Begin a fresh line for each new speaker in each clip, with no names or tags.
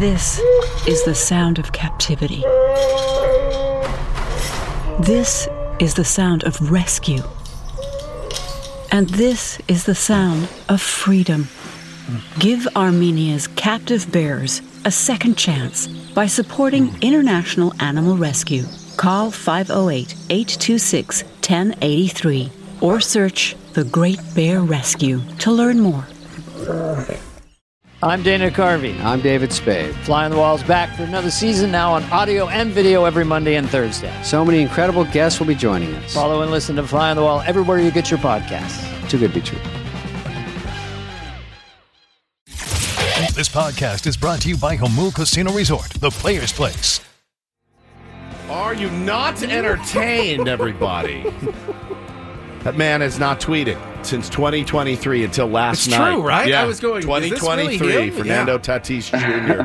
This is the sound of captivity. This is the sound of rescue. And this is the sound of freedom. Give Armenia's captive bears a second chance by supporting International Animal Rescue. Call 508-826-1083 or search The Great Bear Rescue to learn more.
I'm Dana Carvey.
I'm David Spade.
Fly on the Wall's back for another season now on audio and video every Monday and Thursday.
So many incredible guests will be joining us.
Follow and listen to Fly on the Wall everywhere you get your podcasts.
Too good to be true.
This podcast is brought to you by Jamul Casino Resort, the Players Place.
Are you not entertained, everybody? That man has not tweeted since 2023 until last night.
It's true, right?
Yeah,
I was going,
2023,
is this really him?
Fernando Tatis Jr.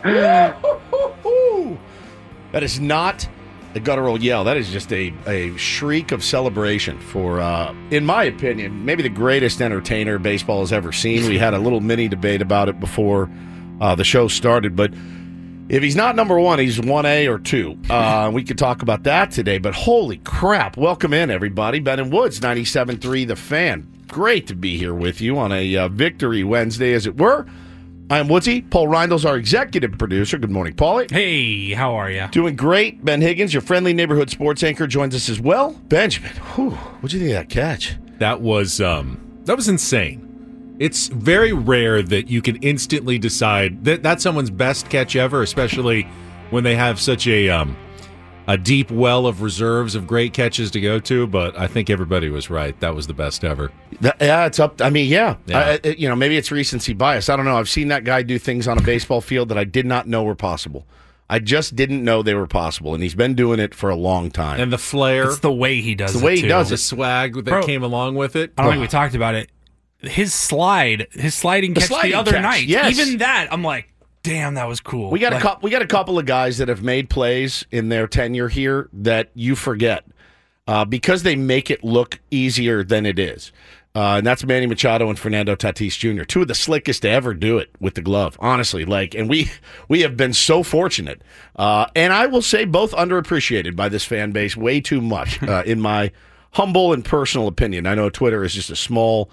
That is not a guttural yell. That is just a shriek of celebration for, in my opinion, maybe the greatest entertainer baseball has ever seen. We had a little mini debate about it before the show started, but if he's not number one, he's 1A or 2. We could talk about that today, but holy crap. Welcome in, everybody. Ben and Woods, 97.3 The Fan. Great to be here with you on a Victory Wednesday, as it were. I'm Woodsy. Paul Reindel's our executive producer. Good morning, Paulie.
Hey, how are you?
Doing great. Ben Higgins, your friendly neighborhood sports anchor, joins us as well. Benjamin, what'd you think of that catch?
That was insane. It's very rare that you can instantly decide that that's someone's best catch ever, especially when they have such a deep well of reserves of great catches to go to. But I think everybody was right. That was the best ever.
Yeah, it's up. I mean, yeah. Maybe it's recency bias. I don't know. I've seen that guy do things on a baseball field that I did not know were possible. I just didn't know they were possible, and he's been doing it for a long time.
And the flair.
It's the way he does it.
The way he does
The
it.
swag that came along with it.
I don't think we talked about it. His sliding catch the other night.
Yes.
Even that, I'm like, damn, that was cool.
We got a couple of guys that have made plays in their tenure here that you forget because they make it look easier than it is. And that's Manny Machado and Fernando Tatis Jr., two of the slickest to ever do it with the glove, honestly. And we have been so fortunate. And I will say both underappreciated by this fan base way too much, in my humble and personal opinion. I know Twitter is just a small,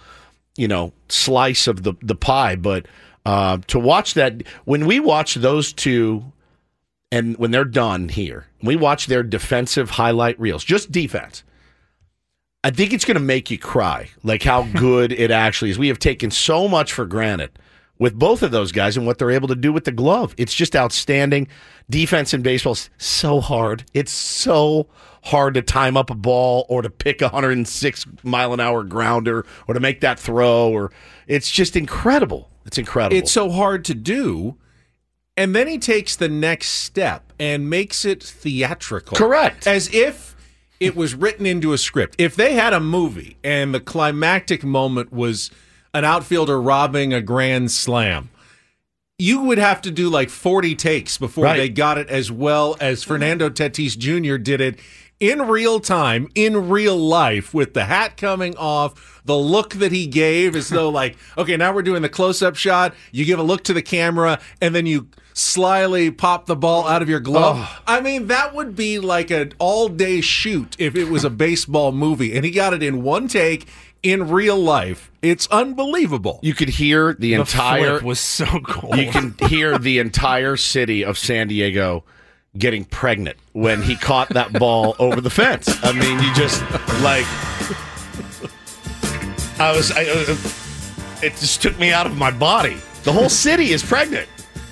slice of the pie, but to watch that, when we watch those two, and when they're done here, we watch their defensive highlight reels, just defense, I think it's going to make you cry, like how good it actually is. We have taken so much for granted with both of those guys and what they're able to do with the glove. It's just outstanding. Defense in baseball is so hard. It's so hard to time up a ball or to pick a 106-mile-an-hour grounder or to make that throw. Or it's just incredible. It's incredible.
It's so hard to do. And then he takes the next step and makes it theatrical.
Correct.
As if it was written into a script. If they had a movie and the climactic moment was an outfielder robbing a grand slam, you would have to do like 40 takes before they got it as well as Fernando Tatis Jr. did it in real time, in real life, with the hat coming off, the look that he gave as though like, okay, now we're doing the close-up shot, you give a look to the camera, and then you slyly pop the ball out of your glove. Oh. I mean, that would be like an all-day shoot if it was a baseball movie, and he got it in one take in real life. It's unbelievable.
You could hear the entire
flip was so cool.
You can hear the entire city of San Diego getting pregnant when he caught that ball over the fence. I mean, you just like it just took me out of my body. The whole city is pregnant.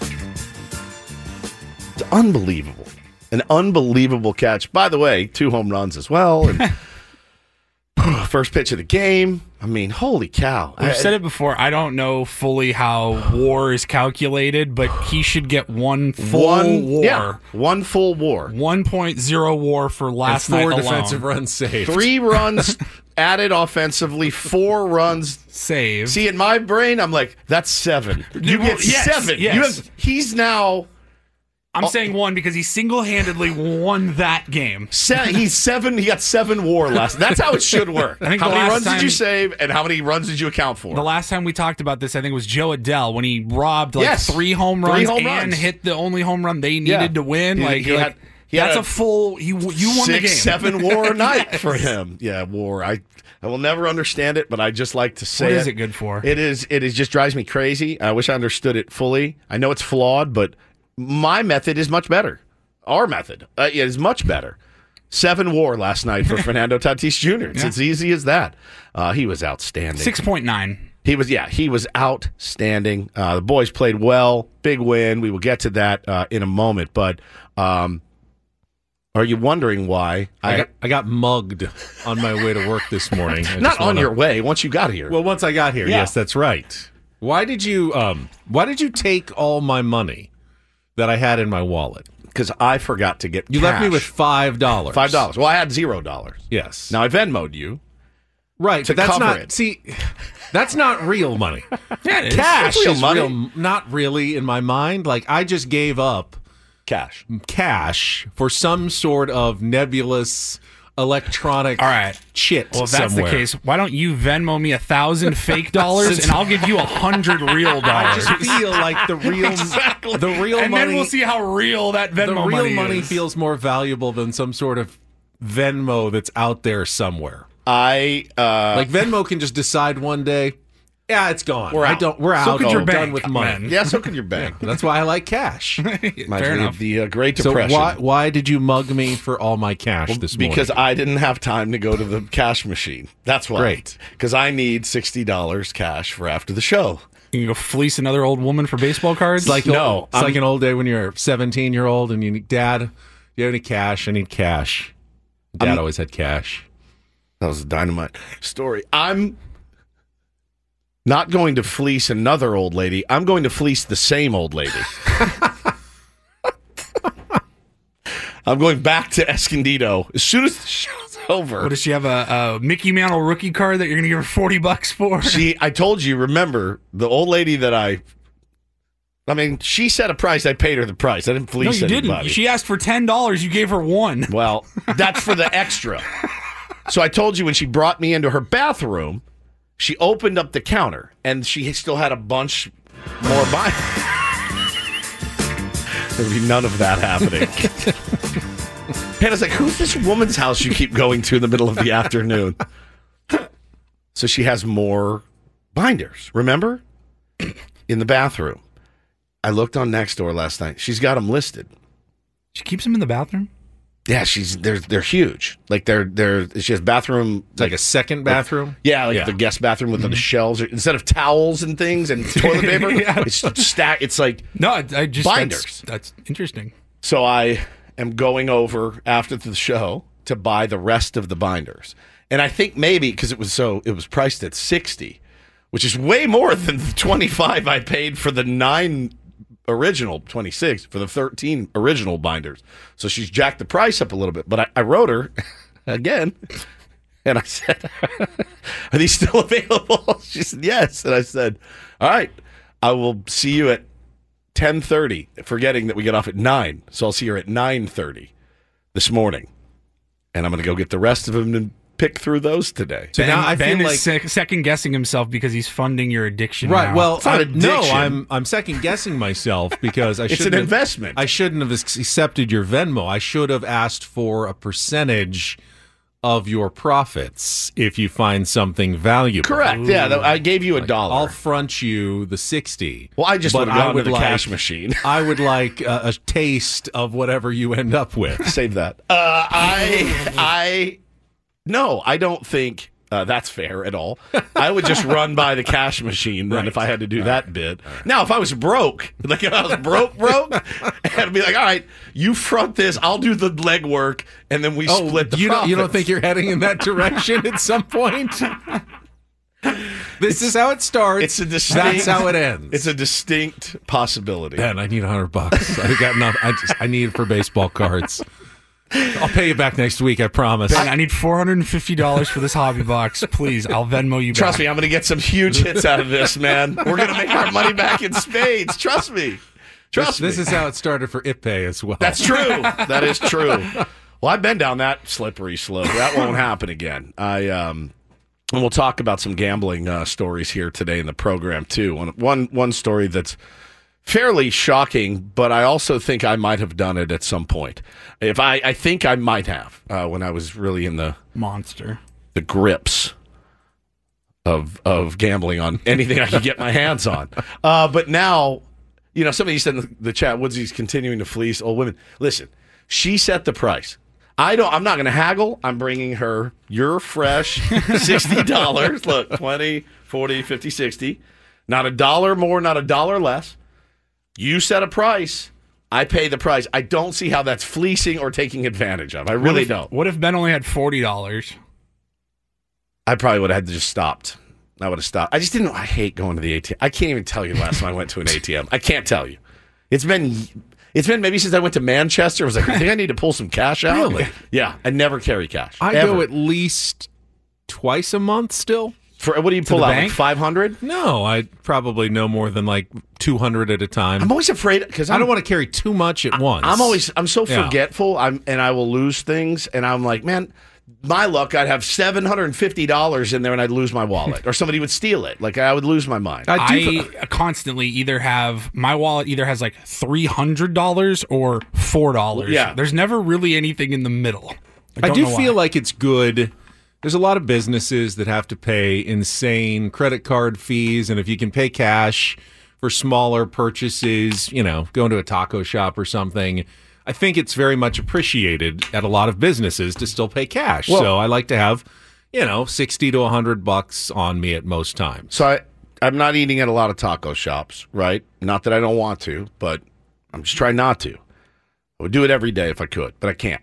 It's unbelievable. An unbelievable catch. By the way, 2 home runs as well. And first pitch of the game. I mean, holy cow.
I've said it before. I don't know fully how WAR is calculated, but he should get one full WAR.
Yeah, one full WAR.
1.0 WAR for last night alone.
4 defensive runs saved.
3 runs added offensively, 4 runs
saved.
See, in my brain, I'm like, that's 7. You get 7.
Yes.
He's now
I'm saying won because he single-handedly won that game.
He got 7 WAR last. That's how it should work.
I think
how
the
many
last
runs did
time-
you save, and how many runs did you account for?
The last time we talked about this, I think it was Joe Adele when he robbed 3 home runs and hit the only home run they needed to win. That's a full. You won the game.
6-7 WAR night for him. Yeah, WAR. I will never understand it, but I just like to say
What is it good for?
It just drives me crazy. I wish I understood it fully. I know it's flawed, but my method is much better. Our method is much better. 7 WAR last night for Fernando Tatis Jr. It's as easy as that. He was outstanding.
6.9.
He was outstanding. The boys played well. Big win. We will get to that in a moment. But are you wondering why
I got mugged on my way to work this morning?
Not on your way. Once you got here.
Well, once I got here, yes, that's right. Why did you take all my money that I had in my wallet?
Because I forgot to get
You
cash.
left me with $5.
$5. Well, I had $0.
Yes.
Now I Venmo'd you.
Right,
to
but that's
cover
not.
it.
See, that's not real money.
Yeah, it is.
Cash
It's real
is
money.
real. Not really in my mind. Like I just gave up cash for some sort of nebulous electronic
All right.
shit.
Well, if that's
somewhere.
the case, why don't you Venmo me 1,000 fake dollars and I'll give you 100 real
I
dollars?
just feel like the real
and
money.
then we'll see how real that
the
Venmo
real money
is.
feels more valuable than some sort of Venmo that's out there somewhere.
Like
Venmo can just decide one day, yeah, it's gone.
We're out.
We're
So
out.
could your
We're done
bank,
with money.
man.
yeah, so could your bank.
That's why I like cash.
Reminds
Fair
me
enough.
of the Great
So
Depression.
why did you mug me for all my cash this morning?
Because I didn't have time to go to the cash machine. That's why.
Great.
Because I need $60 cash for after the show.
You can go fleece another old woman for baseball cards?
It's like
No,
it's like an old day when you're a 17-year-old and you need, Dad, do you have any cash? I need cash. Dad always had cash.
That was a dynamite story. I'm not going to fleece another old lady. I'm going to fleece the same old lady. I'm going back to Escondido as soon as the show's over.
What, does she have a Mickey Mantle rookie card that you're going to give her $40 for?
I told you, remember, the old lady that I mean, she set a price. I paid her the price. I didn't
No,
fleece
you
anybody.
didn't. She asked for $10. You gave her $1.
Well, that's for the extra. So I told you when she brought me into her bathroom, she opened up the counter and she still had a bunch more by. There'd be none of that happening. Hannah's like, who's this woman's house you keep going to in the middle of the afternoon? So she has more binders, remember? In the bathroom. I looked on Nextdoor last night. She's got them listed.
She keeps them in the bathroom?
Yeah, they're huge. Like she has bathroom
It's like a second bathroom.
the guest bathroom with the shelves instead of towels and things and toilet paper. It's stacked. It's like
No, I just
binders.
That's interesting.
So I am going over after the show to buy the rest of the binders, and I think maybe because it was priced at $60, which is way more than the $25 I paid for the 9 original, 26 for the 13 original binders. So she's jacked the price up a little bit. But I wrote her again, and I said, "Are these still available?" She said, "Yes." And I said, "All right, I will see you at 10:30." Forgetting that we get off at 9, so I'll see her at 9:30 this morning, and I'm going to go get the rest of them and pick through those today.
So now I
Ben
feel
is second guessing himself because he's funding your addiction.
Right.
now.
Well,
It's not addiction.
I'm second guessing myself because I
It's
shouldn't
an
have-
investment.
I shouldn't have accepted your Venmo. I should have asked for a percentage of your profits if you find something valuable.
Correct. Yeah, I gave you $1.
I'll front you the 60.
Well, I just
but
would have gone to
would
the
like-
cash machine.
I would like a taste of whatever you end up with.
Save that. No, I don't think that's fair at all. I would just run by the cash machine then if I had to do that bit. Now, if I was broke, like if I was broke, I'd be like, all right, you front this, I'll do the legwork, and then we split the
you
profits.
don't, you don't think you're heading in that direction at some point? This is how it starts.
It's a distinct,
That's how it ends.
It's a distinct possibility.
Ben, I need $100. I got enough. I need it for baseball cards. I'll pay you back next week. I promise.
Ben, I need $450 for this hobby box. Please, I'll Venmo you back.
Trust me, I'm going to get some huge hits out of this, man. We're going to make our money back in spades. Trust me. Trust me.
This is how it started for Ipe as well.
That's true. That is true. Well, I've been down that slippery slope. That won't happen again. And we'll talk about some gambling stories here today in the program, too. One story that's fairly shocking, but I also think I might have done it at some point. I think I might have when I was really in the grips of gambling on anything I could get my hands on. But now, somebody said in the chat, Woodsy's continuing to fleece old women. Listen, she set the price. I'm not going to haggle. I'm bringing her your fresh $60. Look, 20, 40, 50, 60. Not $1 more, not $1 less. You set a price. I pay the price. I don't see how that's fleecing or taking advantage of. I really don't.
What if Ben only had $40?
I probably would have had to just stopped. I would have stopped. I just didn't. I hate going to the ATM. I can't even tell you the last time I went to an ATM. I can't tell you. It's been maybe since I went to Manchester. I was like, I think I need to pull some cash out.
Really?
Yeah. I never carry cash.
I go at least twice a month still.
For what do you pull out? Like 500?
No, I probably no more than like 200 at a time.
I'm always afraid because
I don't want to carry too much at once.
I'm so forgetful. And I will lose things. And I'm like, man, my luck, I'd have $750 in there and I'd lose my wallet, or somebody would steal it. Like I would lose my mind.
I constantly my wallet either has like $300 or $4.
Yeah,
there's never really anything in the middle.
I do feel like it's good. There's a lot of businesses that have to pay insane credit card fees, and if you can pay cash for smaller purchases, going to a taco shop or something, I think it's very much appreciated at a lot of businesses to still pay cash. Well, so I like to have, $60 to $100 on me at most times.
So I'm not eating at a lot of taco shops, right? Not that I don't want to, but I'm just trying not to. I would do it every day if I could, but I can't.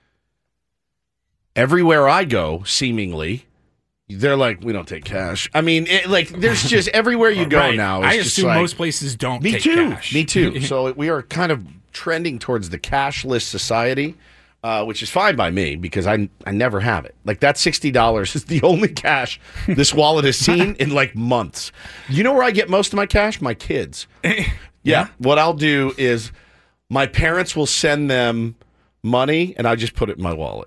Everywhere I go, seemingly, they're like, we don't take cash. I mean, there's just everywhere you go now.
I assume most places don't take cash.
Me too. So we are kind of trending towards the cashless society, which is fine by me because I never have it. Like that $60 is the only cash this wallet has seen in like months. You know where I get most of my cash? My kids. Yeah. What I'll do is my parents will send them money and I just put it in my wallet.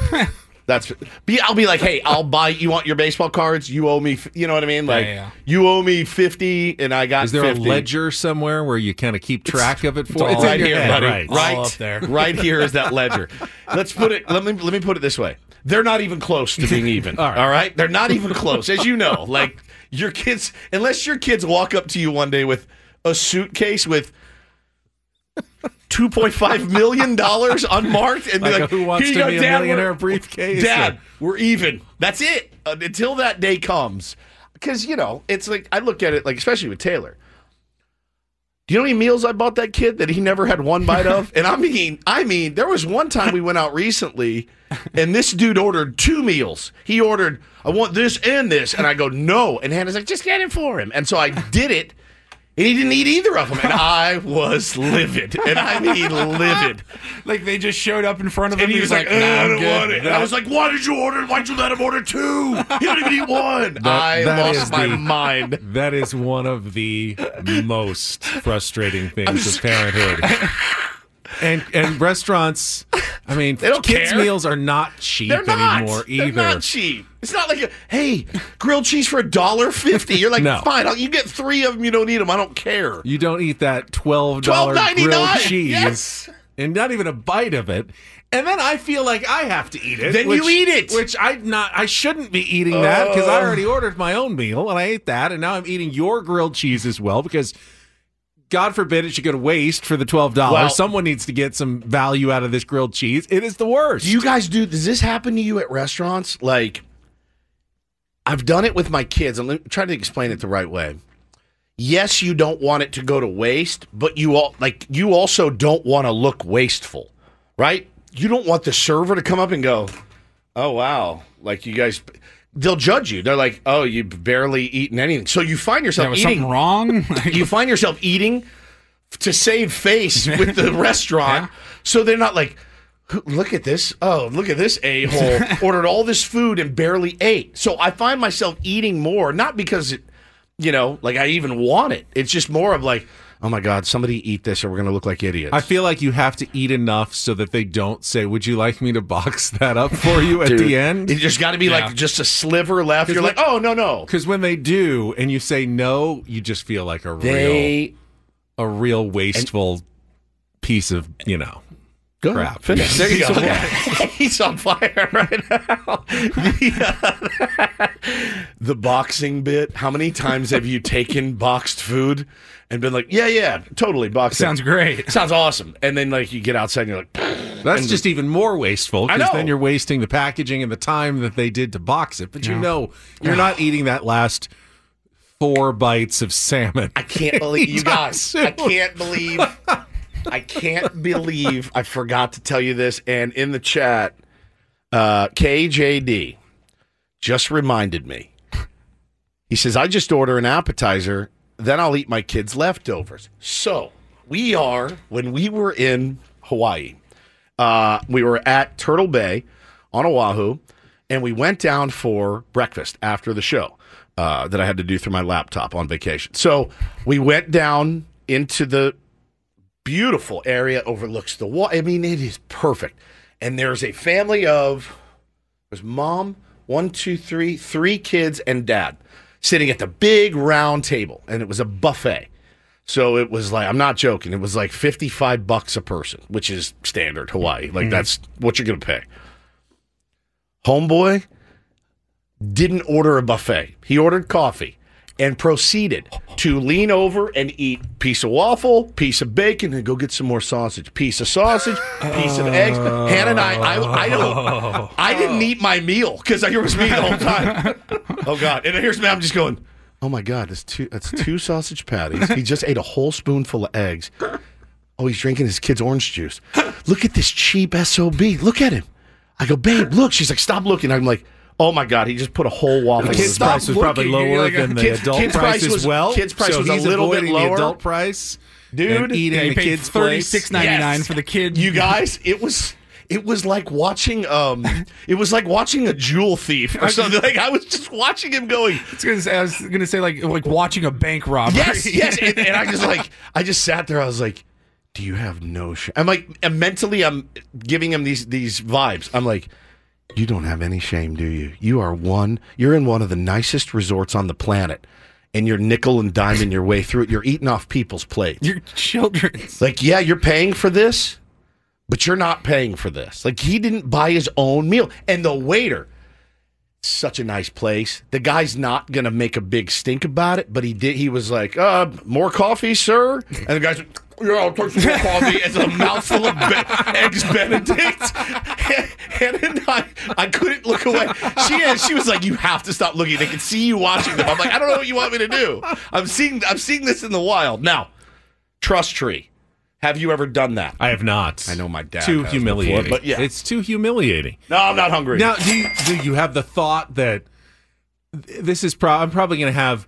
I'll be like, hey, I'll buy. You want your baseball cards? You owe me. You know what I mean? Like, you owe me 50, and I got.
Is there
50.
a ledger somewhere where you kind of keep track of it for?
It's right here, buddy.
Right up there.
Right here is that ledger. Let's put it. Let me put it this way. They're not even close to being even. All right, they're not even close, as you know. Like your kids, unless your kids walk up to you one day with a suitcase with $2.5 million unmarked and be like,
who wants to be a millionaire briefcase?
Dad, we're even. That's it. Until that day comes. Because, it's like, I look at it, like, especially with Taylor. Do you know how many meals I bought that kid that he never had one bite of? And I mean, there was one time we went out recently and this dude ordered 2 meals. He ordered, I want this and this. And I go, no. And Hannah's like, just get it for him. And so I did it. And he didn't eat either of them. And I was livid. And I mean livid.
Like they just showed up in front of him.
And he was like, I don't want it. And I was like, why did you order it? Why'd you let him order 2? He didn't even eat one. I lost my mind.
That is one of the most frustrating things of parenthood. And restaurants, I mean,
they don't
kids'
care.
meals are not cheap anymore either.
They're not cheap. It's not like, hey, grilled cheese for $1.50. You're like,
no.
Fine, you get 3 of them. You don't eat them. I don't care.
You don't eat that $12 grilled cheese, yes. And not even a bite of it. And then I feel like I have to eat it.
Then you eat it,
which I shouldn't be eating that because I already ordered my own meal and I ate that, and now I'm eating your grilled cheese as well because. God forbid it should go to waste for the $12. Well, someone needs to get some value out of this grilled cheese. It is the worst.
Do you guys does this happen to you at restaurants? Like, I've done it with my kids. I'm trying to explain it the right way. Yes, you don't want it to go to waste, but you also don't want to look wasteful, right? You don't want the server to come up and go, oh, wow, like you guys... They'll judge you. They're like, "Oh, you've barely eaten anything." So you find yourself eating
something wrong.
You find yourself eating to save face with the restaurant. Yeah. So they're not like, "Look at this! Oh, look at this a-hole! Ordered all this food and barely ate." So I find myself eating more, not because like I even want it. It's just more of like, oh my God, somebody eat this or we're going to look like idiots.
I feel like you have to eat enough so that they don't say, would you like me to box that up for you at the end?
There's got to be like just a sliver left. You're like, oh, no.
Because when they do and you say no, you just feel like a real wasteful piece of, crap.
Finish. There you go. He's on fire right now. The boxing bit. How many times have you taken boxed food and been like, yeah, totally boxed?
Sounds great.
Sounds awesome. And then like you get outside and you're like,
that's just even more wasteful because then you're wasting the packaging and the time that they did to box it. But you're not eating that last 4 bites of salmon.
I can't believe you guys. I can't believe I forgot to tell you this. And in the chat, KJD just reminded me. He says, I just order an appetizer, then I'll eat my kids' leftovers. So when we were in Hawaii, we were at Turtle Bay on Oahu, and we went down for breakfast after the show that I had to do through my laptop on vacation. So we went down into the beautiful area, overlooks the water. I mean, it is perfect. And there's a family of, there's mom, 1, 2, 3, 3 kids and dad sitting at the big round table. And it was a buffet. So it was like, I'm not joking, it was like $55 a person, which is standard Hawaii. Like that's what you're going to pay. Homeboy didn't order a buffet. He ordered coffee and proceeded to lean over and eat piece of waffle, piece of bacon, and go get some more sausage. Piece of sausage, piece of eggs. Hannah and I didn't eat my meal because I was me the whole time. Oh, God. And here's me, I'm just going, oh, my God, that's 2 sausage patties. He just ate a whole spoonful of eggs. Oh, he's drinking his kid's orange juice. Look at this cheap SOB. Look at him. I go, babe, look. She's like, stop looking. I'm like, oh, my God, he just put a whole waffle.
The kid's price was probably lower than the adult price as well.
Kid's price was a little bit lower.
The adult price,
dude.
Eating the kid's place.
$36.99 for the kid.
You guys, it was like watching a jewel thief or something. Like I was just watching him going.
I was gonna say like watching a bank robbery.
Yes. And I just sat there. I was like, do you have no shame? I'm like, and mentally, I'm giving him these vibes. I'm like, you don't have any shame, do you? You're in one of the nicest resorts on the planet, and you're nickel and diming your way through it. You're eating off people's plates.
Your children's.
Like, yeah, you're paying for this, but you're not paying for this. Like, he didn't buy his own meal. And the waiter, such a nice place. The guy's not going to make a big stink about it, but he did. He was like, more coffee, sir? And the guy's like, yeah, I'll take some more coffee. It's a mouthful of eggs Benedict. And I couldn't look away. She was like, you have to stop looking. They can see you watching them. I'm like, I don't know what you want me to do. I'm seeing this in the wild. Now, Trust Tree. Have you ever done that?
I have not.
I know my dad
too
has
humiliating.
Before, but yeah.
It's too humiliating.
No, I'm not hungry.
Now, do you have the thought that this is I'm probably going to have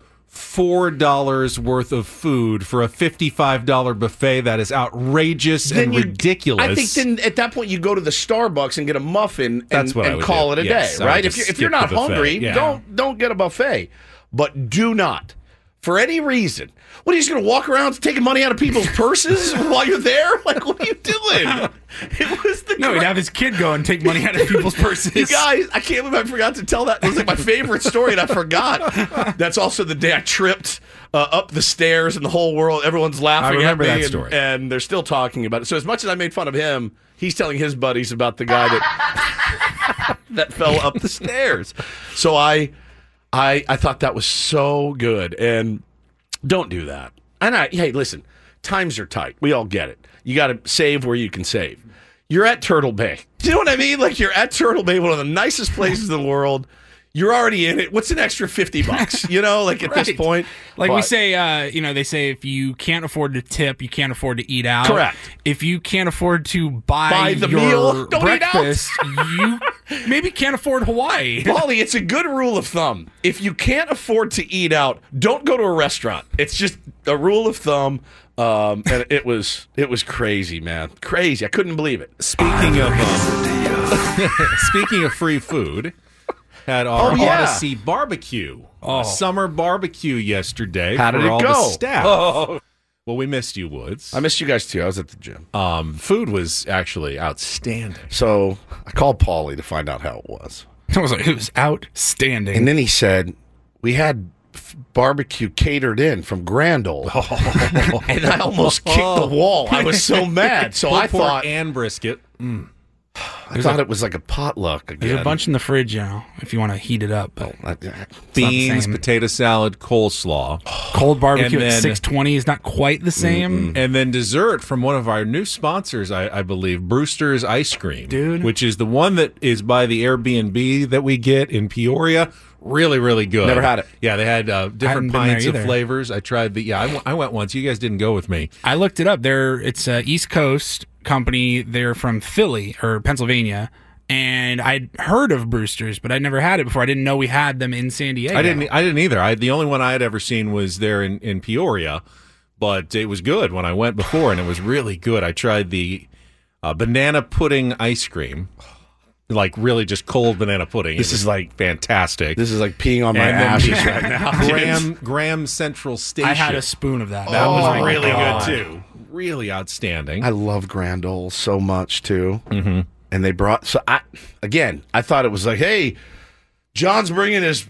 $4 worth of food for a $55 buffet that is outrageous and ridiculous?
I think then at that point you go to the Starbucks and get a muffin and call it a day, right? If you're not hungry, don't get a buffet. But do not, for any reason. What, are you just going to walk around taking money out of people's purses while you're there? Like, what are you doing? It was
he'd have his kid go and take money out of people's purses.
You guys, I can't believe I forgot to tell that. It was like my favorite story, and I forgot. That's also the day I tripped up the stairs, and the whole world, everyone's laughing at me.
That story.
And they're still talking about it. So as much as I made fun of him, he's telling his buddies about the guy that fell up the stairs. So I thought that was so good, and don't do that. And hey, listen, times are tight. We all get it. You got to save where you can save. You're at Turtle Bay. Do you know what I mean? Like, you're at Turtle Bay, one of the nicest places in the world. You're already in it. What's an extra $50? You know, like at this point.
Like we say, they say if you can't afford to tip, you can't afford to eat out.
Correct.
If you can't afford to buy
the
your
meal, don't
breakfast,
eat out.
You maybe can't afford Hawaii.
Wally, it's a good rule of thumb. If you can't afford to eat out, don't go to a restaurant. It's just a rule of thumb. And it was crazy, man. Crazy. I couldn't believe it.
Speaking of free food, had our Odyssey barbecue, summer barbecue yesterday.
How did it
all
go?
The staff. Oh. Well, we missed you, Woods.
I missed you guys too. I was at the gym.
Food was actually outstanding.
So I called Paulie to find out how it was.
I was like, it was outstanding.
And then he said, we had barbecue catered in from Grand Ole. And I almost kicked the wall. I was so mad. So I thought,
and brisket.
I thought it was like a potluck again.
There's a bunch in the fridge now if you want to heat it up. But
beans, potato salad, coleslaw.
Cold barbecue at 620 is not quite the same.
And then dessert from one of our new sponsors, I believe, Brewster's Ice Cream.
Dude.
Which is the one that is by the Airbnb that we get in Peoria. Really, really good.
Never had it.
Yeah, they had different pints of flavors. I tried I went once. You guys didn't go with me.
I looked it up. It's East Coast company. They're from Philly or Pennsylvania, and I'd heard of Brewster's, but I'd never had it before. I didn't know we had them in San Diego.
I didn't either. The only one I had ever seen was there in Peoria, but it was good when I went before, and it was really good. I tried the banana pudding ice cream, like really just cold banana pudding.
This is like
fantastic.
This is like peeing on my ashes right now.
Graham Central Station.
I had a spoon of that.
That was really good too. Really outstanding.
I love Grand Ole so much too.
Mm-hmm.
And they brought I thought it was like, hey, John's bringing his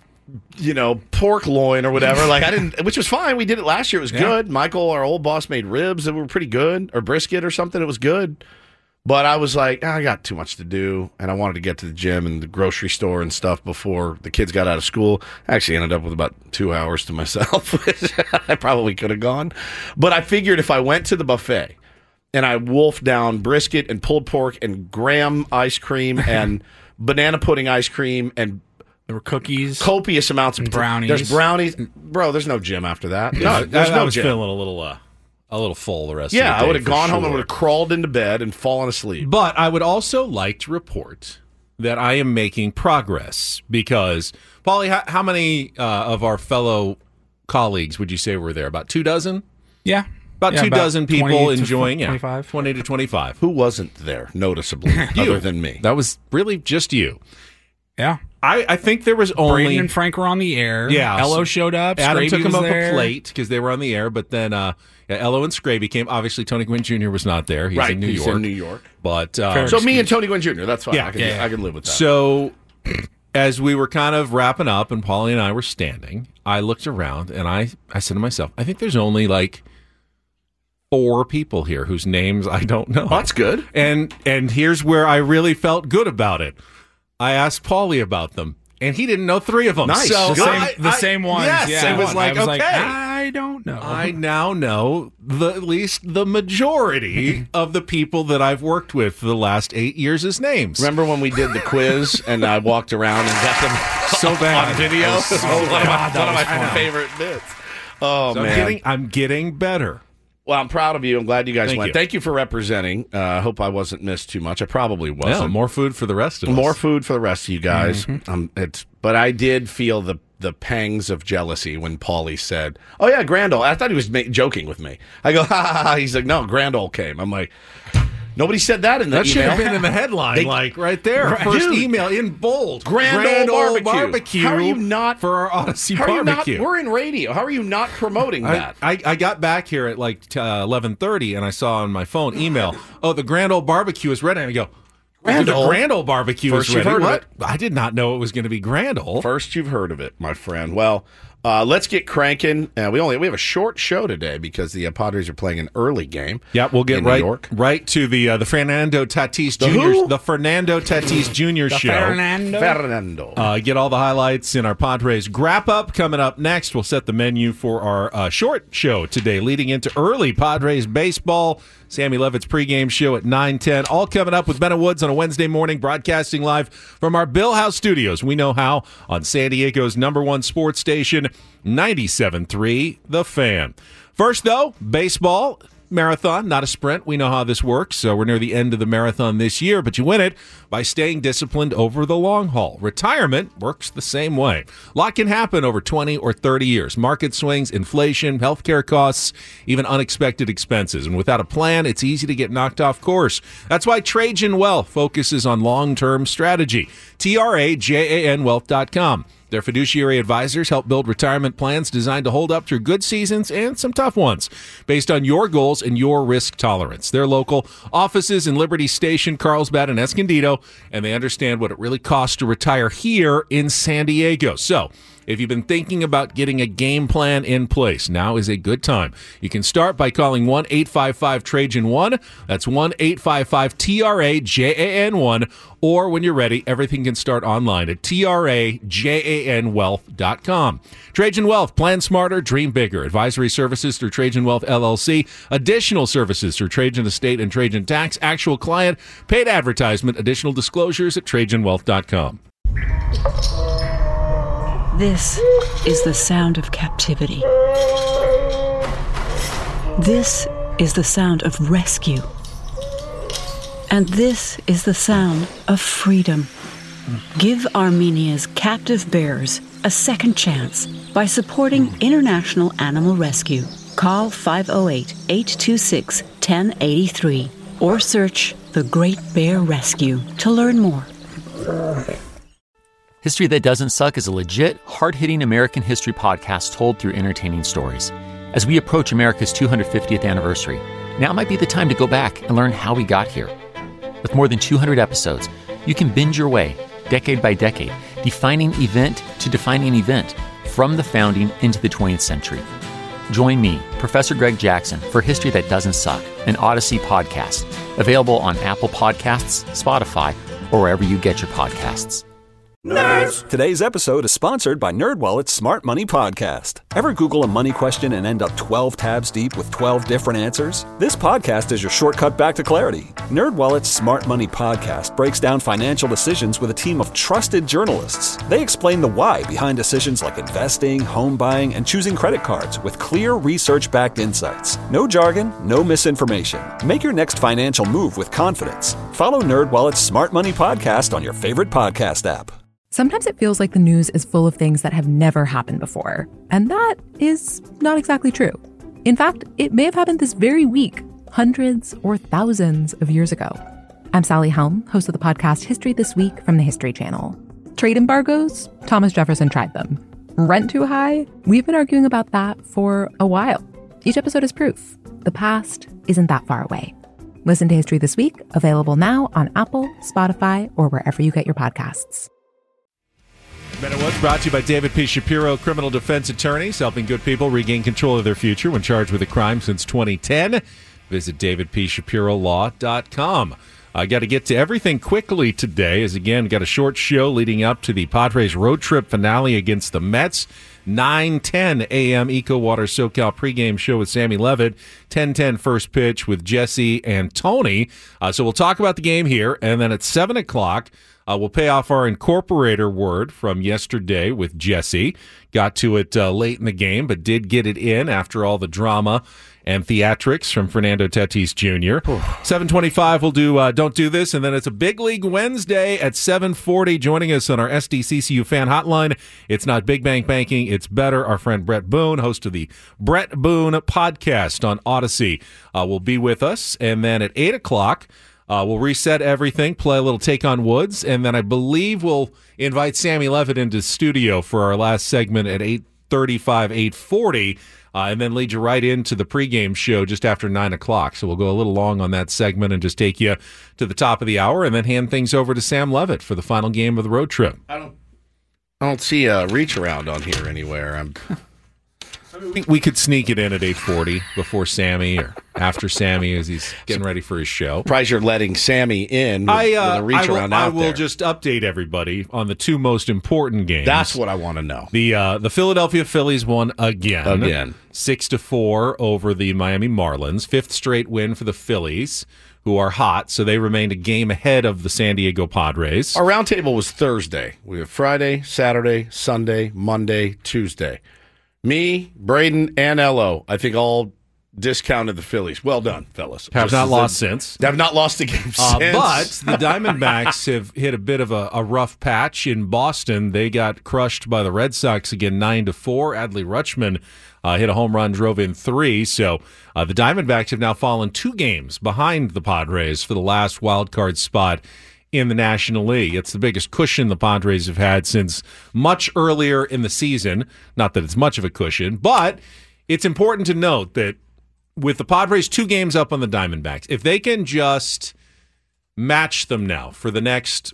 pork loin or whatever. Like I didn't, which was fine. We did it last year. It was good. Michael, our old boss, made ribs that were pretty good, or brisket or something. It was good. But I was like, I got too much to do, and I wanted to get to the gym and the grocery store and stuff before the kids got out of school. I actually ended up with about 2 hours to myself, which I probably could have gone. But I figured if I went to the buffet and I wolfed down brisket and pulled pork and Graham ice cream and banana pudding ice cream and
there were cookies,
copious amounts of
brownies.
There's brownies, bro. There's no gym after that. No, there's
I
no
was
gym.
feeling a little full the rest of the day.
Yeah, I would have gone home and
sure.
would have crawled into bed and fallen asleep.
But I would also like to report that I am making progress because, Paulie, how many of our fellow colleagues would you say were there? About 24?
Yeah.
About 24 people enjoying
25.
20 to 25.
Who wasn't there noticeably other than me?
That was really just you.
Yeah.
I think there was only...
Braden and Frank were on the air.
Yeah.
Ello showed up.
Adam
Scraby
took him
was
up
there.
a plate because they were on the air, but then Ello and Scraby came. Obviously, Tony Gwynn Jr. was not there. He's in New York.
He's in New York.
But,
so me and Tony Gwynn Jr., that's fine.
Yeah,
I can live with that.
So as we were kind of wrapping up and Paulie and I were standing, I looked around and I said to myself, I think there's only like 4 people here whose names I don't know.
That's good.
And here's where I really felt good about it. I asked Paulie about them, and he didn't know 3 of them.
Nice.
So
The same ones.
Yes,
Yeah.
it was like, okay.
I don't know.
I now know at least the majority of the people that I've worked with for the last 8 years as names.
Remember when we did the quiz and I walked around and got them
So bad.
on video? One of my
fun.
favorite bits. Oh,
So
man.
I'm getting better.
Well, I'm proud of you. I'm glad you guys
Thank
went.
you.
Thank you for representing. I hope I wasn't missed too much. I probably wasn't.
Yeah, more food for the rest of us.
More food for the rest of you guys. But I did feel the pangs of jealousy when Paulie said, "Oh yeah, Grand Ole." I thought he was joking with me. I go, "Ha ha ha!" He's like, "No, Grand Ole came." I'm like, nobody said that in the
That should
email.
have been in the headline, right there.
Right.
First
Dude.
email in bold.
Grand Ole
Barbecue.
How are you not
for our Odyssey
How are you
barbecue?
not? We're in radio. How are you not promoting that?
I got back here at like 11:30, and I saw on my phone email, "Oh, the Grand Ole Barbecue is ready." And I go,
Grand Ole?
The Grand Ole Barbecue
First
is
you've
ready.
heard of
What? I did not know it was going to be Grand Ole.
First you've heard of it, my friend. Well, let's get cranking. We have a short show today because the Padres are playing an early game.
Yeah, we'll get
in New York.
right to the Fernando Tatis Jr.
who?
The Fernando Tatis Jr. show.
Fernando.
Get all the highlights in our Padres Grap Up coming up next. We'll set the menu for our short show today, leading into early Padres baseball. Sammy Levitt's pregame show at 9:10. All coming up with Ben Woods on a Wednesday morning, broadcasting live from our Bill House studios. We know how on San Diego's #1 sports station, 97.3 The Fan. First, though, baseball. marathon, not a sprint. We know how this works. We're near the end of the marathon this year, but you win it by staying disciplined over the long haul. Retirement works the same way. A lot can happen over 20 or 30 years. Market swings, inflation, healthcare costs, even unexpected expenses. And without a plan, it's easy to get knocked off course. That's why Trajan Wealth focuses on long-term strategy. TRAJANwealth.com. Their fiduciary advisors help build retirement plans designed to hold up through good seasons and some tough ones, based on your goals and your risk tolerance. Their local offices in Liberty Station, Carlsbad, and Escondido, and they understand what it really costs to retire here in San Diego. So, if you've been thinking about getting a game plan in place, now is a good time. You can start by calling 1-855-TRAJAN-1. That's 1-855-TRAJAN-1. Or when you're ready, everything can start online at TRAJANwealth.com. Trajan Wealth, plan smarter, dream bigger. Advisory services through Trajan Wealth LLC. Additional services through Trajan Estate and Trajan Tax. Actual client, paid advertisement. Additional disclosures at TrajanWealth.com.
This is the sound of captivity. This is the sound of rescue. And this is the sound of freedom. Give Armenia's captive bears a second chance by supporting International Animal Rescue. Call 508-826-1083 or search The Great Bear Rescue to learn more.
History That Doesn't Suck is a legit, hard-hitting American history podcast told through entertaining stories. As we approach America's 250th anniversary, now might be the time to go back and learn how we got here. With more than 200 episodes, you can binge your way, decade by decade, defining event to defining event, from the founding into the 20th century. Join me, Professor Greg Jackson, for History That Doesn't Suck, an Odyssey podcast, available on Apple Podcasts, Spotify, or wherever you get your podcasts.
Nerds! Today's episode is sponsored by NerdWallet's Smart Money Podcast. Ever Google a money question and end up 12 tabs deep with 12 different answers? This podcast is your shortcut back to clarity. NerdWallet's Smart Money Podcast breaks down financial decisions with a team of trusted journalists. They explain the why behind decisions like investing, home buying, and choosing credit cards with clear research-backed insights. No jargon, no misinformation. Make your next financial move with confidence. Follow NerdWallet's Smart Money Podcast on your favorite podcast app.
Sometimes it feels like the news is full of things that have never happened before. And that is not exactly true. In fact, it may have happened this very week, hundreds or thousands of years ago. I'm Sally Helm, host of the podcast History This Week from the History Channel. Trade embargoes? Thomas Jefferson tried them. Rent too high? We've been arguing about that for a while. Each episode is proof. The past isn't that far away. Listen to History This Week, available now on Apple, Spotify, or wherever you get your podcasts.
Better Woods brought to you by David P. Shapiro, criminal defense attorneys, helping good people regain control of their future when charged with a crime since 2010. Visit davidpshapirolaw.com. I got to get to everything quickly today, as again, got a short show leading up to the Padres road trip finale against the Mets. 9:10 a.m. EcoWater SoCal pregame show with Sammy Levitt. 10:10 first pitch with Jesse and Tony. So we'll talk about the game here, and then at 7 o'clock, we'll pay off our incorporator word from yesterday with Jesse. Got to it late in the game, but did get it in after all the drama and theatrics from Fernando Tatis Jr. 7:25, we'll do Don't Do This, and then it's a Big League Wednesday at 7:40. Joining us on our SDCCU fan hotline, it's not Big Bang Banking, it's better. Our friend Brett Boone, host of the Brett Boone podcast on Odyssey, will be with us. And then at 8 o'clock, we'll reset everything, play a little Take on Woods, and then I believe we'll invite Sammy Levitt into studio for our last segment at 8:35, 8:40, and then lead you right into the pregame show just after 9 o'clock. So we'll go a little long on that segment and just take you to the top of the hour and then hand things over to Sam Levitt for the final game of the road trip.
I don't see a reach around on here anywhere.
We could sneak it in at 8:40 before Sammy or after Sammy as he's getting ready for his show.
Surprised you're letting Sammy in with a reach around out there.
I will just update everybody on the two most important games.
That's what I want to know.
The Philadelphia Phillies won again. 6-4 over the Miami Marlins. Fifth straight win for the Phillies, who are hot, so they remained a game ahead of the San Diego Padres.
Our roundtable was Thursday. We have Friday, Saturday, Sunday, Monday, Tuesday. Me, Braden, and Ello, I think all discounted the Phillies. Well done, fellas.
Have not lost since.
Have not lost a game since.
But the Diamondbacks have hit a bit of a rough patch in Boston. They got crushed by the Red Sox again, 9-4. Adley Rutschman hit a home run, drove in 3. So the Diamondbacks have now fallen 2 games behind the Padres for the last wild card spot in the National League. It's the biggest cushion the Padres have had since much earlier in the season. Not that it's much of a cushion, but it's important to note that with the Padres 2 games up on the Diamondbacks, if they can just match them now for the next,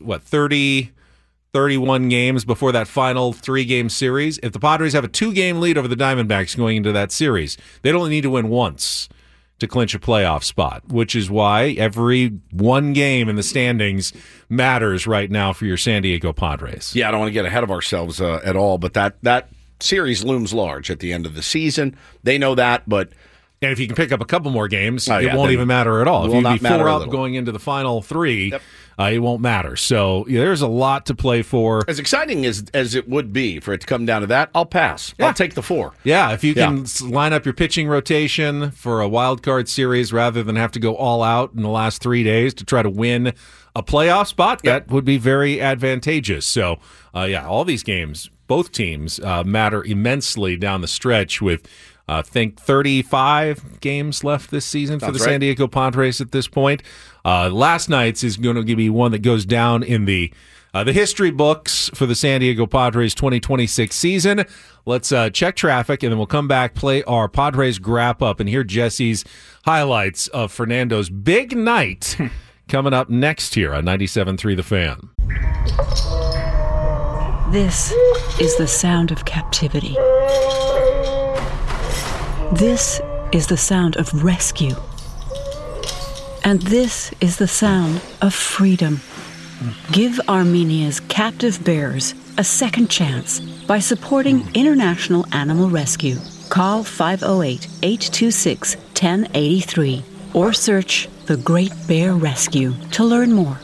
31 games before that final 3-game series, if the Padres have a 2-game lead over the Diamondbacks going into that series, they'd only need to win once to clinch a playoff spot, which is why every 1 game in the standings matters right now for your San Diego Padres.
Yeah, I don't want to get ahead of ourselves at all, but that series looms large at the end of the season. They know that, but...
And if you can pick up a couple more games, it won't even matter at all. If you be 4 up going into the final 3, it won't matter. So there's a lot to play for.
As exciting as it would be for it to come down to that, I'll pass. Yeah. I'll take the 4.
Yeah, if you can line up your pitching rotation for a wild card series rather than have to go all out in the last 3 days to try to win a playoff spot, that would be very advantageous. So, all these games, both teams, matter immensely down the stretch with... I think 35 games left this season for the San Diego Padres at this point. Last night's is going to be one that goes down in the history books for the San Diego Padres 2026 season. Let's check traffic, and then we'll come back, play our Padres wrap-up, and hear Jesse's highlights of Fernando's big night coming up next here on 97.3 The Fan.
This is the sound of captivity. This is the sound of rescue. And this is the sound of freedom. Give Armenia's captive bears a second chance by supporting International Animal Rescue. Call 508-826-1083 or search The Great Bear Rescue to learn more.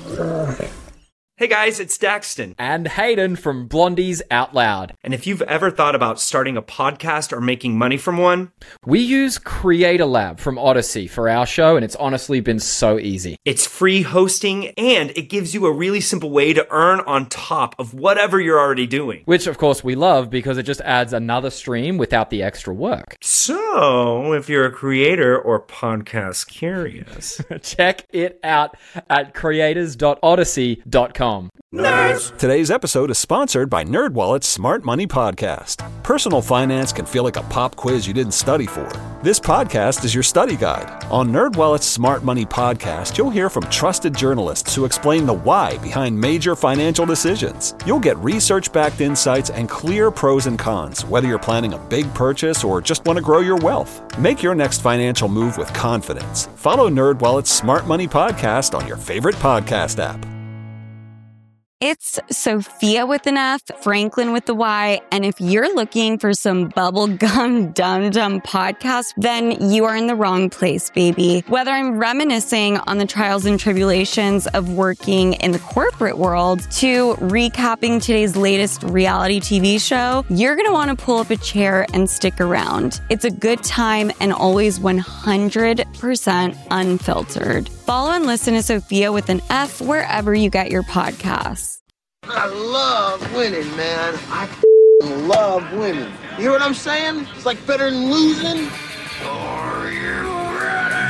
Hey guys, it's Daxton.
And Hayden from Blondies Out Loud.
And if you've ever thought about starting a podcast or making money from one,
we use Creator Lab from Odyssey for our show, and it's honestly been so easy.
It's free hosting, and it gives you a really simple way to earn on top of whatever you're already doing.
Which, of course, we love because it just adds another stream without the extra work.
So, if you're a creator or podcast curious,
check it out at creators.odyssey.com.
Nerds! Today's episode is sponsored by NerdWallet's Smart Money Podcast. Personal finance can feel like a pop quiz you didn't study for. This podcast is your study guide. On NerdWallet's Smart Money Podcast, you'll hear from trusted journalists who explain the why behind major financial decisions. You'll get research-backed insights and clear pros and cons, whether you're planning a big purchase or just want to grow your wealth. Make your next financial move with confidence. Follow NerdWallet's Smart Money Podcast on your favorite podcast app.
It's Sophia with an F, Franklin with the Y, and if you're looking for some bubblegum dum-dum podcast, then you are in the wrong place, baby. Whether I'm reminiscing on the trials and tribulations of working in the corporate world to recapping today's latest reality TV show, you're going to want to pull up a chair and stick around. It's a good time and always 100% unfiltered. Follow and listen to Sophia with an F wherever you get your podcasts.
I love winning, man. I love winning. You hear what I'm saying? It's like better than losing. Are you ready?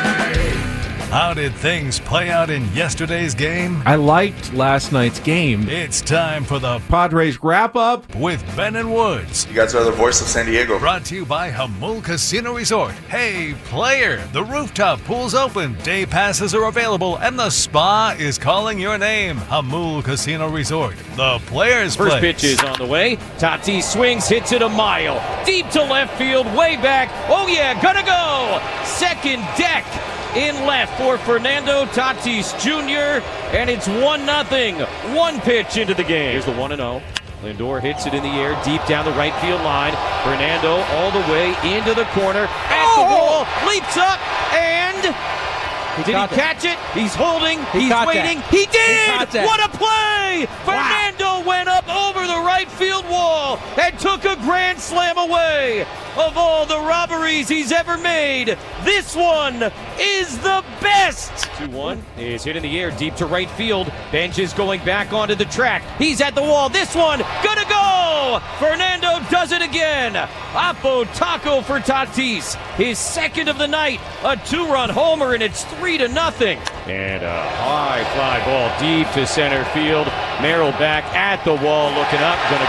How did things play out in yesterday's game?
I liked last night's game.
It's time for the
Padres wrap-up
with Ben and Woods.
You guys are the voice of San Diego.
Brought to you by Jamul Casino Resort. Hey, player, the rooftop pool's open, day passes are available, and the spa is calling your name. Jamul Casino Resort, the players'
First
place.
pitch is on the way. Tatis swings, hits it a mile. Deep to left field, way back. Oh yeah, gonna go! Second deck in left for Fernando Tatis Jr., and it's 1-0. One pitch into the game. Here's the 1-0. Lindor hits it in the air, deep down the right field line. Fernando all the way into the corner, at the wall, leaps up, and did he catch it? He's holding, he's waiting. He did! What a play! Fernando went up over the right right field wall and took a grand slam away. Of all the robberies he's ever made, this one is the best. 2-1 is hit in the air deep to right field. Bench is going back onto the track. He's at the wall. This one gonna go. Fernando does it again. Apo Taco for Tatis. His second of the night. A 2-run homer, and it's 3-0. And a high fly ball deep to center field. Merrill back at the wall, looking up, gonna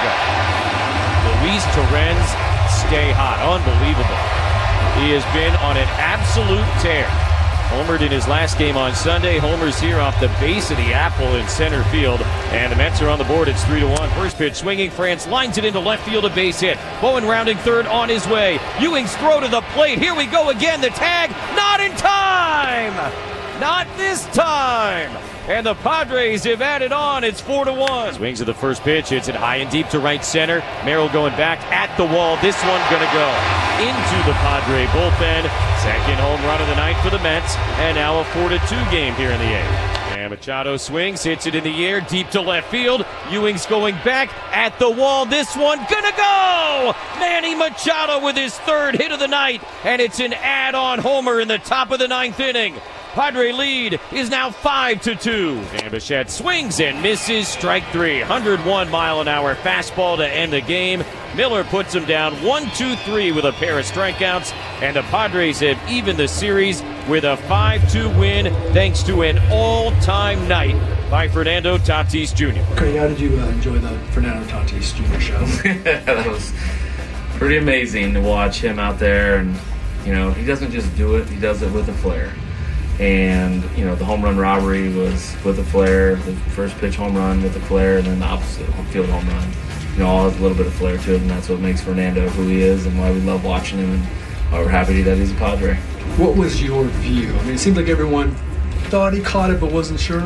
go. Luis Torrens, stay hot. Unbelievable. He has been on an absolute tear. Homered in his last game on Sunday. Homers here off the base of the apple in center field. And the Mets are on the board. It's 3-1. First pitch swinging. France lines it into left field, a base hit. Bowen rounding third on his way. Ewing's throw to the plate. Here we go again. The tag. Not in time. Not this time. And the Padres have added on. It's 4-1. Swings at the first pitch. Hits it high and deep to right center. Merrill going back at the wall. This one going to go into the Padre bullpen. Second home run of the night for the Mets. And now a 4-2 game here in the 8th. And Machado swings, hits it in the air, deep to left field. Ewing's going back at the wall. This one gonna go! Manny Machado with his third hit of the night. And it's an add-on homer in the top of the 9th inning. Padre lead is now 5-2. And Bichette swings and misses. Strike 3. 101-mile-an-hour fastball to end the game. Miller puts him down 1-2-3 with a pair of strikeouts. And the Padres have evened the series with a 5-2 win thanks to an all-time night by Fernando Tatis Jr.
Okay, how did you enjoy the Fernando Tatis Jr. show?
That was pretty amazing to watch him out there. And, you know, he doesn't just do it, he does it with a flair. And, you know, the home run robbery was with a flair, the first pitch home run with a flair, and then the opposite field home run. You know, all has a little bit of flair to it, and that's what makes Fernando who he is and why we love watching him and why we're happy that he's a Padre.
What was your view? I mean, it seemed like everyone thought he caught it but wasn't sure.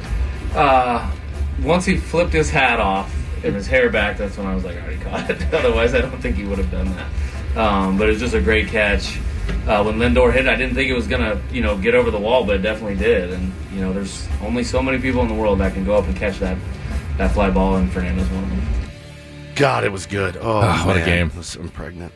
Once he flipped his hat off and his hair back, that's when I was like, all right, he caught it. Otherwise, I don't think he would have done that. But it was just a great catch. When Lindor hit it, I didn't think it was going to, you know, get over the wall, but it definitely did. And, you know, there's only so many people in the world that can go up and catch that fly ball, and Fernando's one of them.
God, it was good. Oh,
what a game.
I'm pregnant.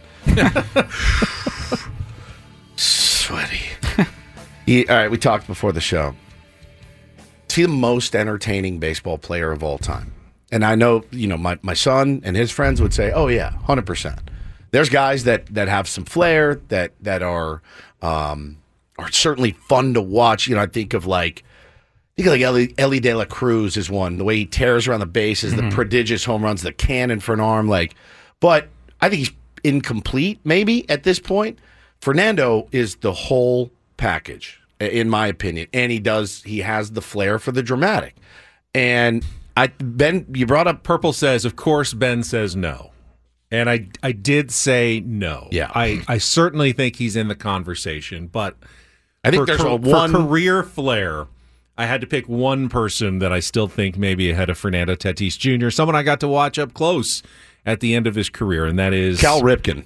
Sweaty. All right, we talked before the show. Is he the most entertaining baseball player of all time? And I know, you know, my son and his friends would say, oh, yeah, 100%. There's guys that have some flair that are certainly fun to watch. You know, I think of like Ellie De La Cruz is one. The way he tears around the bases, the prodigious home runs, the cannon for an arm. But I think he's incomplete maybe at this point. Fernando is the whole package, in my opinion, and he has the flair for the dramatic. And Ben, you brought up
Purple says, of course, Ben says no. And I did say no.
Yeah.
I certainly think he's in the conversation, but
I think there's
for career flair, I had to pick one person that I still think maybe ahead of Fernando Tatis Jr., someone I got to watch up close at the end of his career, and that is
Cal Ripken.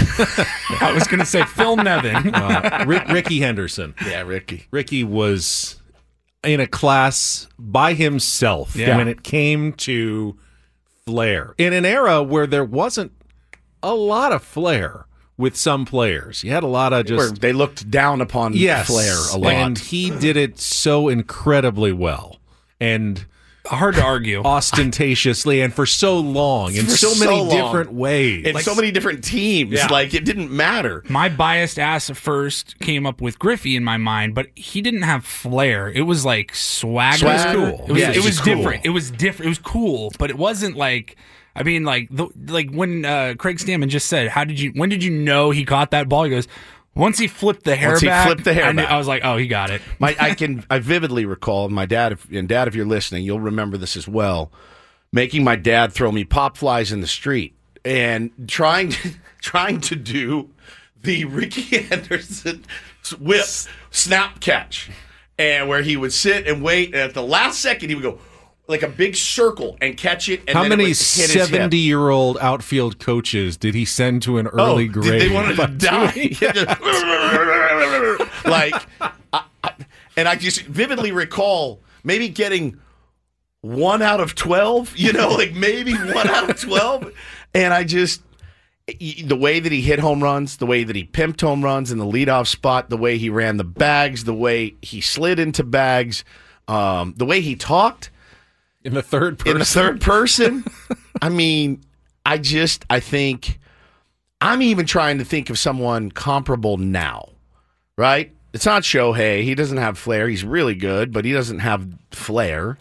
I was going to say Phil Nevin.
Ricky Henderson.
Yeah, Ricky.
Ricky was in a class by himself when it came to flair. In an era where there wasn't a lot of flair with some players. You had a lot of just...
They looked down upon flair a lot.
And he did it so incredibly well. And...
hard to argue.
Ostentatiously and for so long in so many different ways.
And so many different teams. Yeah. Like, it didn't matter.
My biased ass first came up with Griffey in my mind, but he didn't have flair. It was like swagger.
It was cool.
It was different. It was different. It was cool, but it wasn't like... I mean, like when Craig Stammen just said, when did you know he caught that ball? He goes... Once he flipped the hair back, I was like, "Oh, he got it."
I vividly recall my dad. If you're listening, you'll remember this as well. Making my dad throw me pop flies in the street and trying to do the Ricky Henderson whip snap catch, and where he would sit and wait, and at the last second he would go like a big circle and catch it. And
how
then
many 70-year-old outfield coaches did he send to an early grade?
They wanted to die. And I just vividly recall maybe getting 1 out of 12, like maybe 1 out of 12. And the way that he hit home runs, the way that he pimped home runs in the leadoff spot, the way he ran the bags, the way he slid into bags, the way he talked.
In the third
person. I mean, I think I'm even trying to think of someone comparable now, right? It's not Shohei. He doesn't have flair. He's really good, but he doesn't have flair.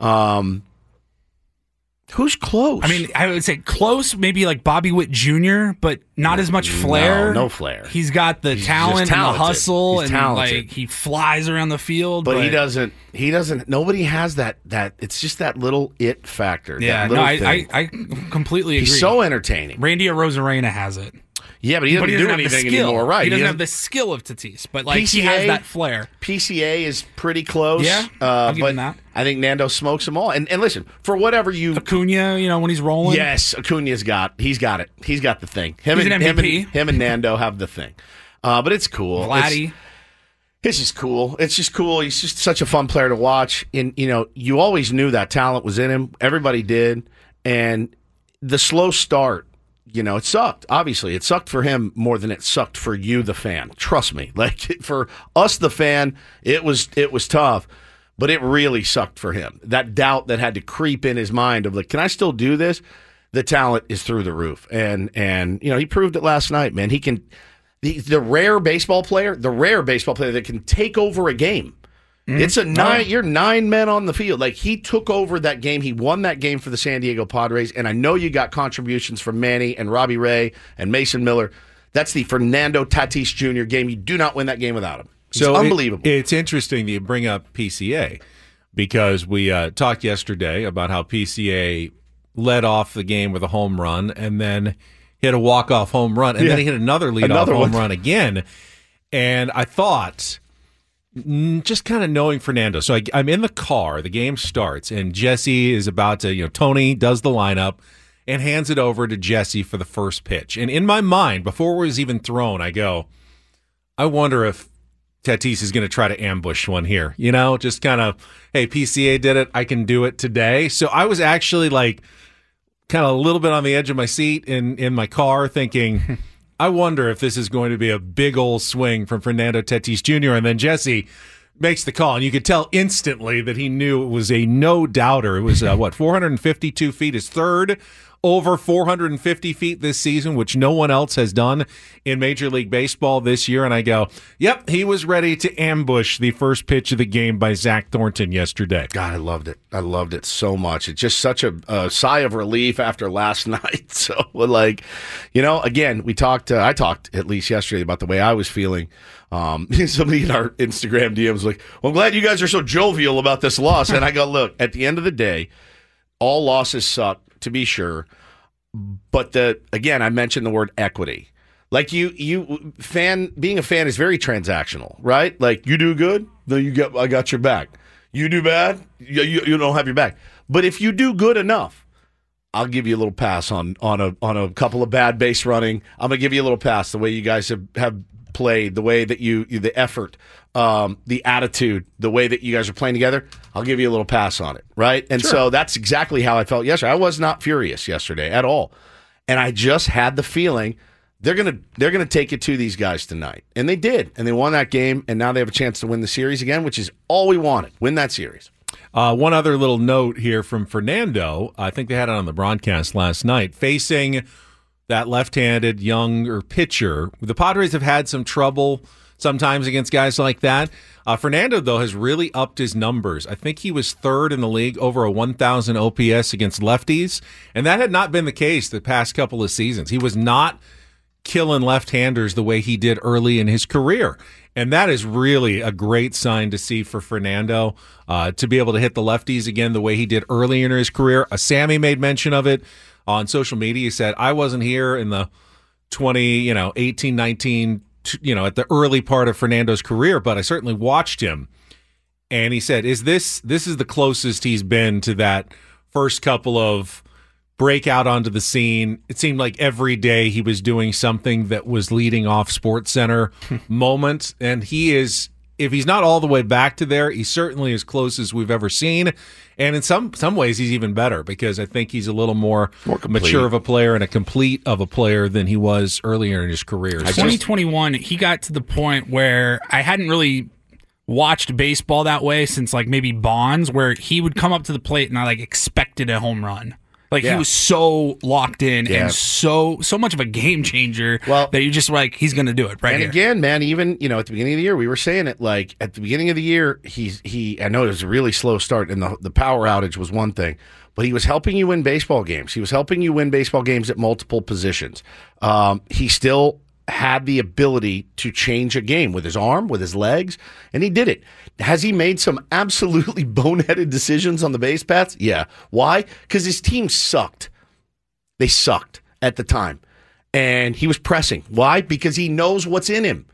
Who's close?
I mean, I would say close, maybe like Bobby Witt Jr., but not as much flair.
No flair.
He's got the talent and the hustle,
He's
and
talented.
like he flies around the field.
But he doesn't. Nobody has that. It's just that little it factor.
Yeah, I completely agree.
He's so entertaining.
Randy Arozarena has has it.
Yeah, but he doesn't do anything anymore, right?
He doesn't have the skill of Tatis, but like he has that flair.
PCA is pretty close.
Yeah, I'll give him that.
I think Nando smokes them all. And listen, for whatever
Acuna, when he's rolling.
Yes, Acuna's got it. He's got the thing.
He's an MVP.
Him and Nando have the thing. But it's cool.
Vladdy.
It's just cool. It's just cool. He's just such a fun player to watch. And, you always knew that talent was in him. Everybody did. And the slow start, it sucked. Obviously, it sucked for him more than it sucked for you, the fan. Trust me. Like, for us, the fan, it was tough. But it really sucked for him. That doubt that had to creep in his mind of, like, can I still do this? The talent is through the roof. And he proved it last night, man. He can... The rare baseball player that can take over a game. It's you're 9 men on the field. Like, he took over that game. He won that game for the San Diego Padres. And I know you got contributions from Manny and Robbie Ray and Mason Miller. That's the Fernando Tatis Jr. game. You do not win that game without him. It's unbelievable.
It's interesting that you bring up PCA because we talked yesterday about how PCA led off the game with a home run and then hit a walk-off home run, and then he hit another lead-off home run again. And I thought, just kind of knowing Fernando, so I'm in the car, the game starts, and Jesse is about to, Tony does the lineup and hands it over to Jesse for the first pitch. And in my mind, before it was even thrown, I go, I wonder if Tatis is going to try to ambush one here. Just kind of, hey, PCA did it, I can do it today. So I was actually like, kind of a little bit on the edge of my seat in my car thinking, I wonder if this is going to be a big old swing from Fernando Tatis Jr. And then Jesse makes the call, and you could tell instantly that he knew it was a no-doubter. It was, 452 feet, his third over 450 feet this season, which no one else has done in Major League Baseball this year. And I go, yep, he was ready to ambush the first pitch of the game by Zach Thornton yesterday.
God, I loved it. I loved it so much. It's just such a sigh of relief after last night. So, again, I talked at least yesterday about the way I was feeling. Somebody in our Instagram DMs was like, well, I'm glad you guys are so jovial about this loss. And I go, look, at the end of the day, all losses suck, to be sure. But again, I mentioned the word equity. Like being a fan is very transactional, right? Like, you do good, then I got your back. You do bad, you don't have your back. But if you do good enough, I'll give you a little pass on a couple of bad base running. I'm gonna give you a little pass the way you guys have played, the way that the effort, the attitude, the way that you guys are playing together. I'll give you a little pass on it, right? And so that's exactly how I felt yesterday. I was not furious yesterday at all, and I just had the feeling they're gonna take it to these guys tonight, and they did, and they won that game, and now they have a chance to win the series again, which is all we wanted. Win that series.
One other little note here from Fernando. I think they had it on the broadcast last night. Facing that left-handed younger pitcher, the Padres have had some trouble sometimes against guys like that. Fernando, though, has really upped his numbers. I think he was third in the league, over a 1,000 OPS against lefties, and that had not been the case the past couple of seasons. He was not killing left-handers the way he did early in his career, and that is really a great sign to see for Fernando, to be able to hit the lefties again the way he did early in his career. Sammy made mention of it on social media. He said, I wasn't here in the 18, 19, at the early part of Fernando's career, but I certainly watched him. And he said, this is the closest he's been to that first couple of breakout onto the scene. It seemed like every day he was doing something that was leading off SportsCenter moment. And he is if he's not all the way back to there, he's certainly as close as we've ever seen. And in some ways, he's even better because I think he's a little more mature of a player and a complete of a player than he was earlier in his career.
2021, he got to the point where I hadn't really watched baseball that way since like maybe Bonds, where he would come up to the plate and I like expected a home run. Like he was so locked in and so much of a game changer that you just like, he's going to do it right here.
And again, man, even, at the beginning of the year, we were saying it, like at the beginning of the year, I know it was a really slow start and the power outage was one thing, but he was helping you win baseball games. He was helping you win baseball games at multiple positions. He still had the ability to change a game with his arm, with his legs, and he did it. Has he made some absolutely boneheaded decisions on the base paths? Yeah. Why? Because his team sucked. They sucked at the time. And he was pressing. Why? Because he knows what's in him.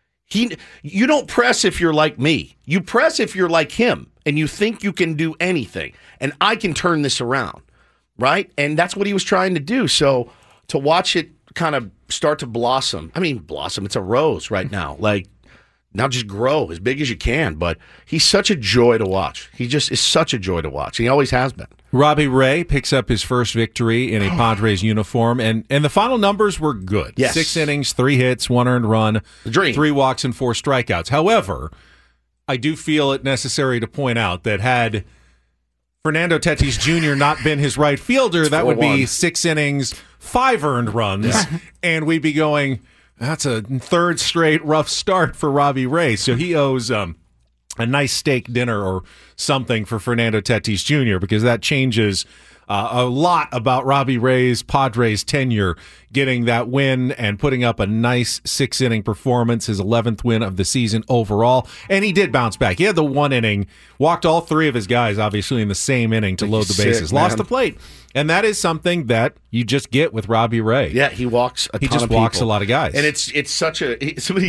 You don't press if you're like me. You press if you're like him, and you think you can do anything. And I can turn this around, right? And that's what he was trying to do. So to watch it kind of start to blossom. I mean, blossom. It's a rose right now. Like, now just grow as big as you can. But he's such a joy to watch. He just is such a joy to watch. He always has been.
Robbie Ray picks up his first victory in a Padres uniform, and the final numbers were good.
Yes.
6 innings, 3 hits, 1 earned run, 3 walks, and 4 strikeouts. However, I do feel it necessary to point out that had Fernando Tatis Jr. not been his right fielder, that would be 6 innings, 5 earned runs, and we'd be going, that's a third straight rough start for Robbie Ray. So he owes a nice steak dinner or something for Fernando Tatis Jr. because that changes a lot about Robbie Ray's Padres tenure, getting that win and putting up a nice 6-inning performance, his 11th win of the season overall. And he did bounce back. He had the 1 inning, walked all 3 of his guys, obviously, in the same inning to load the bases. Lost the plate. And that is something that you just get with Robbie Ray.
Yeah, he walks a ton of people.
He just walks a lot of guys.
And it's such a... Somebody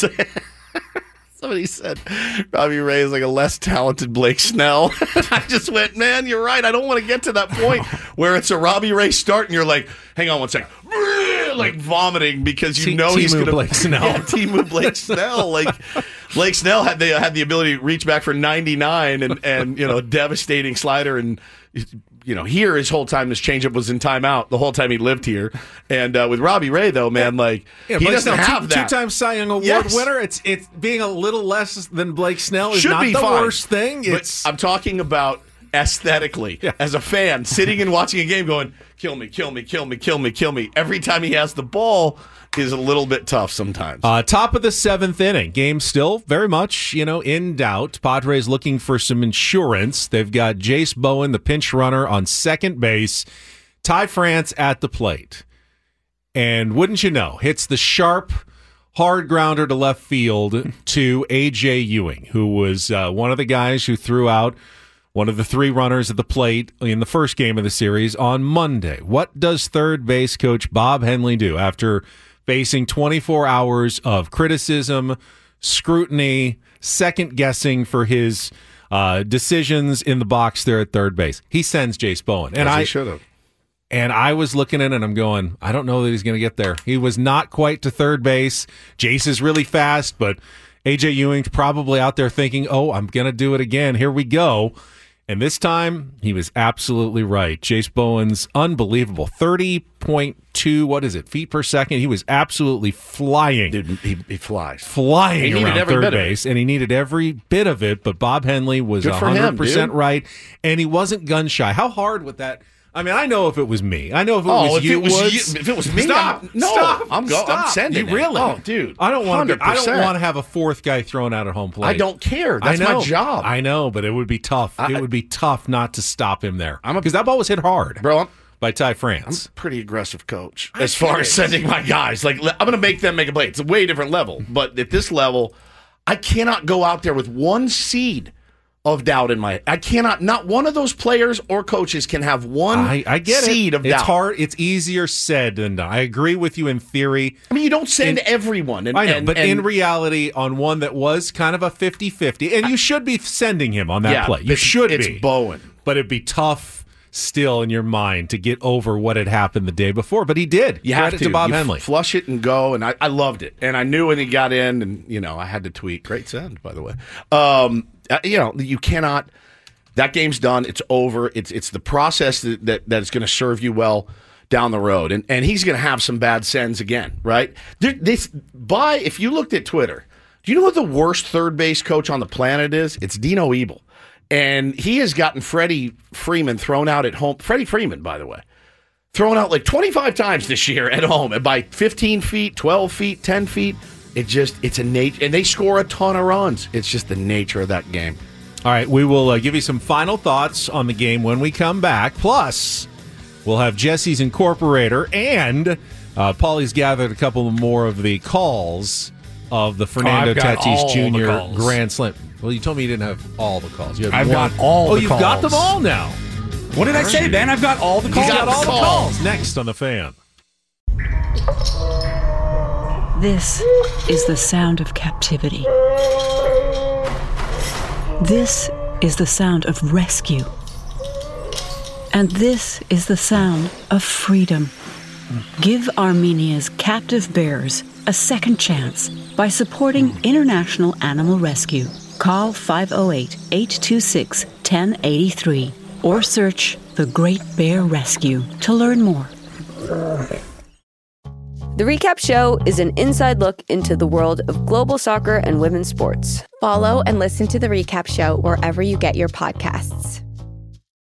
said Robbie Ray is like a less talented Blake Snell. I just went, man, you're right. I don't want to get to that point where it's a Robbie Ray start and you're like, hang on one second. Like vomiting because he's going to...
Blake Snell.
Yeah, Timu Blake Snell. Like, Blake Snell had the ability to reach back for 99 and devastating slider and... here his whole time this changeup was in timeout the whole time he lived here. And with Robbie Ray, though, man, he doesn't have that.
2-time Cy Young Award winner. It's being a little less than Blake Snell is not the worst thing.
I'm talking about aesthetically as a fan sitting and watching a game going, kill me, kill me, kill me, kill me, kill me. Every time he has the ball is a little bit tough sometimes.
Top of the 7th inning. Game still very much, in doubt. Padres looking for some insurance. They've got Jace Bowen, the pinch runner, on second base. Ty France at the plate. And wouldn't you know, hits the sharp, hard grounder to left field to A.J. Ewing, who was one of the guys who threw out one of the 3 runners at the plate in the first game of the series on Monday. What does third base coach Bob Henley do after facing 24 hours of criticism, scrutiny, second-guessing for his decisions in the box there at third base? He sends Jace Bowen. And
he should have.
And I was looking at it and I'm going, I don't know that he's going to get there. He was not quite to third base. Jace is really fast, but A.J. Ewing's probably out there thinking, I'm going to do it again. Here we go. And this time, he was absolutely right. Jace Bowen's unbelievable. 30.2, feet per second. He was absolutely flying.
Dude, he flies.
Flying around third base, and he needed every bit of it, but Bob Henley was 100% right, and he wasn't gun-shy. How hard would that... I mean, I know if it was me. I know if it was you.
If it was me,
stop.
I'm sending
you really?
Oh, dude.
I don't want to have a 4th guy thrown out at home plate.
I don't care. That's my job.
I know, but it would be tough. It would be tough not to stop him there. Because that ball was hit hard,
bro.
By Ty France.
I'm a pretty aggressive coach as far as sending my guys. Like, I'm going to make them make a play. It's a way different level. But at this level, I cannot go out there with one seed of doubt in my... I cannot... Not one of those players or coaches can have one seed of doubt.
It's hard. It's easier said than done. I agree with you in theory.
I mean, you don't send everyone.
I know, but in reality, on one that was kind of a 50-50, and you should be sending him on that play. You should be.
It's Bowen.
But it'd be tough still in your mind to get over what had happened the day before. But he did.
You have
to Bob
you
Henley.
Flush it and go, and I loved it. And I knew when he got in, and, I had to tweet. Great send, by the way. You cannot... That game's done. It's over. It's the process that is going to serve you well down the road. And he's going to have some bad sends again, right? If you looked at Twitter, do you know what the worst third base coach on the planet is? It's Dino Ebel. And he has gotten Freddie Freeman thrown out at home. Freddie Freeman, by the way. Thrown out like 25 times this year at home. And by 15 feet, 12 feet, 10 feet. It's a nature. And they score a ton of runs. It's just the nature of that game.
All right, we will give you some final thoughts on the game when we come back. Plus, we'll have Jesse's Incorporator, and Paulie's gathered a couple more of the calls of the Fernando Tatis Jr. Grand Slam. Well, you told me you didn't have all the calls.
I've got all the calls.
Oh, you've got them all now.
What did I say, Ben? I've got all the calls.
You got all the calls. Next on The Fan.
This is the sound of captivity. This is the sound of rescue. And this is the sound of freedom. Give Armenia's captive bears a second chance by supporting International Animal Rescue. Call 508-826-1083 or search The Great Bear Rescue to learn more.
The Recap Show is an inside look into the world of global soccer and women's sports.
Follow and listen to The Recap Show wherever you get your podcasts.